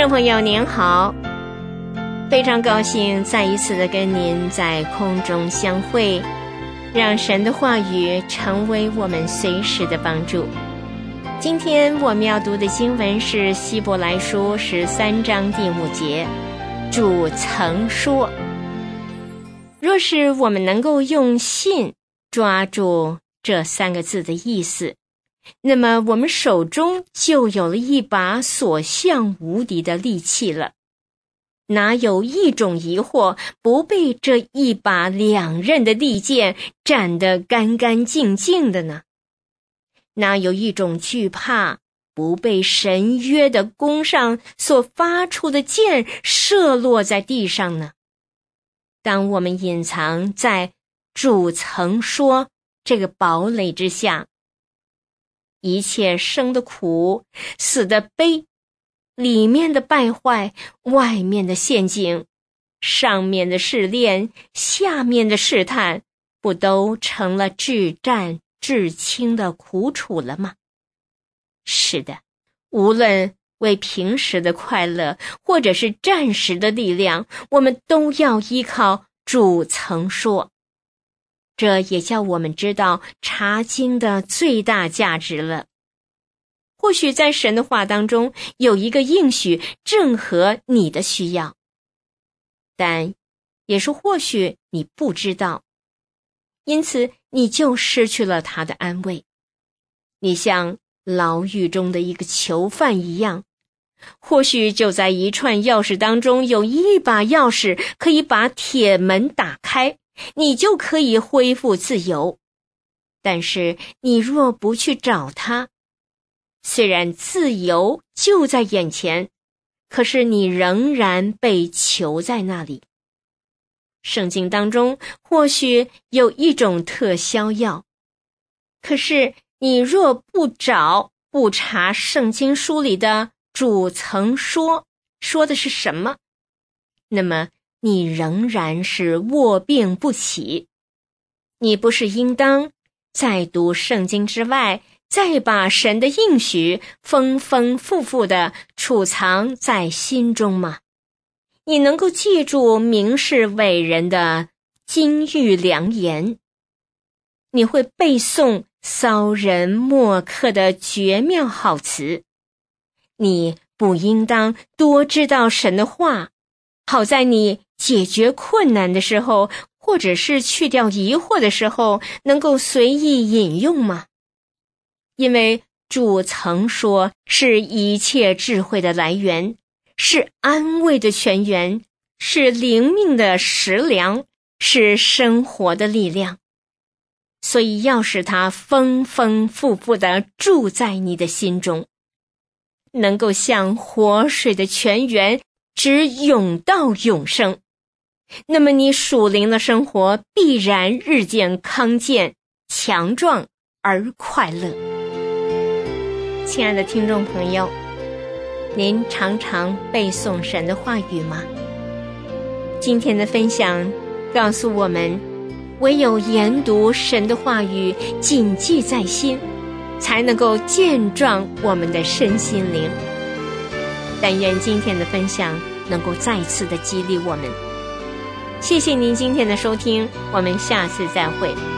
众朋友您好，非常高兴再一次的跟您在空中相会，让神的话语成为我们随时的帮助。今天我们要读的经文是希伯来书13章第5节，主曾说。若是我们能够用信抓住这3个字的意思，那么我们手中就有了一把所向无敌的利器了。哪有一种疑惑不被这一把2刃的利剑斩得干干净净的呢？哪有一种惧怕不被神约的弓上所发出的箭射落在地上呢？当我们隐藏在主曾说这个堡垒之下，一切生的苦，死的悲，里面的败坏，外面的陷阱，上面的试炼，下面的试探，不都成了至战至轻的苦楚了吗？是的，无论为平时的快乐，或者是暂时的力量，我们都要依靠主曾说。这也叫我们知道查经的最大价值了。或许在神的话当中有一个应许正合你的需要，但也是或许你不知道，因此你就失去了他的安慰。你像牢狱中的一个囚犯一样，或许就在一串钥匙当中有一把钥匙可以把铁门打开，你就可以恢复自由。但是你若不去找它，虽然自由就在眼前，可是你仍然被囚在那里。圣经当中或许有一种特效药，可是你若不找不查圣经书里的主曾说的是什么，那么你仍然是卧病不起。你不是应当在读圣经之外，再把神的应许丰丰富富地储藏在心中吗？你能够记住明世伟人的金玉良言，你会背诵骚人墨客的绝妙好词。你不应当多知道神的话，好在你解决困难的时候，或者是去掉疑惑的时候，能够随意引用吗？因为主曾说是一切智慧的来源，是安慰的泉源，是灵命的食粮，是生活的力量。所以要使它丰丰富富地住在你的心中，能够像活水的泉源直涌到永生，那么你属灵的生活必然日渐康健、强壮而快乐。亲爱的听众朋友，您常常背诵神的话语吗？今天的分享告诉我们，唯有研读神的话语，谨记在心，才能够健壮我们的身心灵。但愿今天的分享能够再次的激励我们。谢谢您今天的收听，我们下次再会。